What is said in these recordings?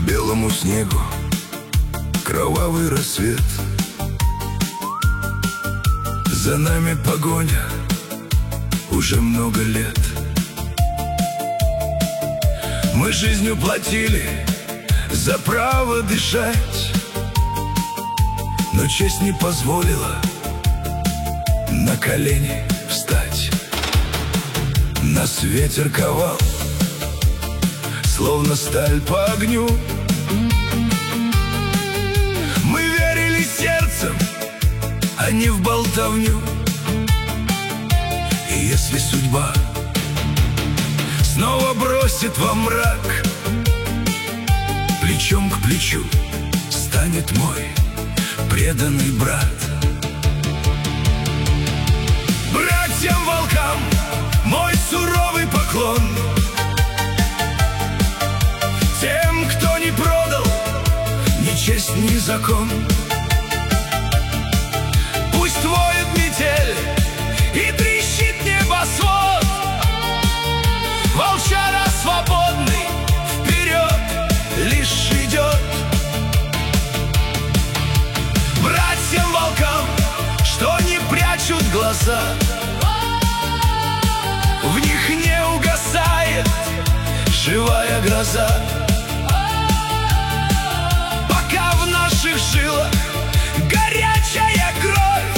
белому снегу кровавый рассвет. За нами погоня уже много лет. Мы жизнью платили за право дышать, но честь не позволила на колени встать. Нас ветер ковал, словно сталь по огню. Мы верили сердцем, а не в болтовню. И если судьба снова бросит во мрак, плечом к плечу станет мой преданный брат. Братьям-волкам мой суровый поклон, тем, кто не продал ни честь, ни закон. Пусть воет метель и трещит небосвод, волчара свободный вперед лишь идет. Братьям-волкам, что не прячут глаза, в них не угасает живая гроза. Пока в наших жилах горячая кровь,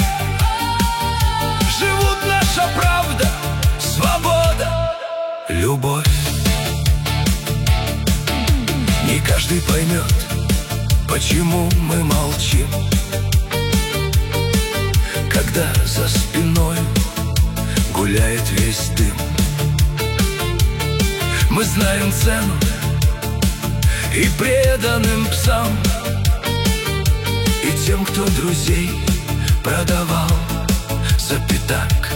живут наша правда, свобода, любовь. Не каждый поймет, почему мы молчим, когда за спиной гуляет весь дым. Мы знаем цену и преданным псам, и тем, кто друзей продавал за пятак.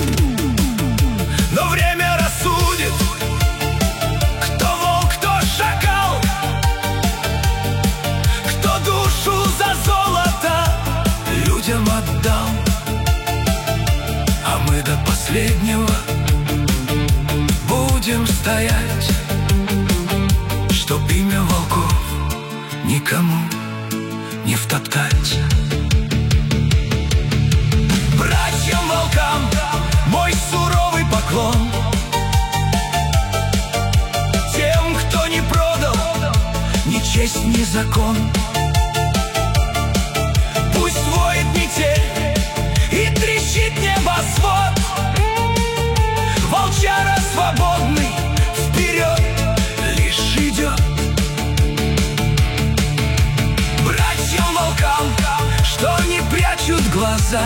Но время рассудит, кто волк, кто шакал, кто душу за золото людям отдал. А мы до последнего будем стоять, чтоб имя волков никому не втоптать. Братьям-волкам мой суровый поклон, тем, кто не продал ни честь, ни закон. Пусть воет метель и трещит небосвод, волчара свободный вперед лишь идет. Братьям-волкам, что не прячут глаза,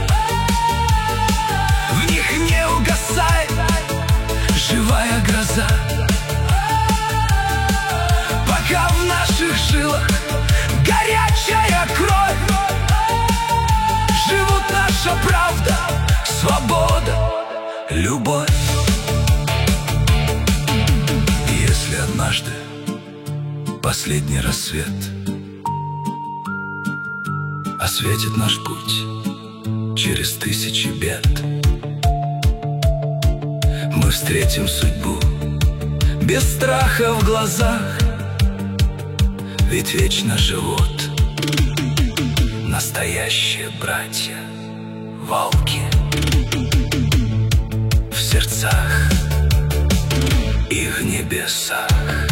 в них не угасает живая гроза. Пока в наших жилах горячая кровь, живут наша правда, свобода, любовь. Если однажды последний рассвет осветит наш путь через тысячи бед, мы встретим судьбу без страха в глазах, ведь вечно живут настоящие братья, волки в сердцах и в небесах.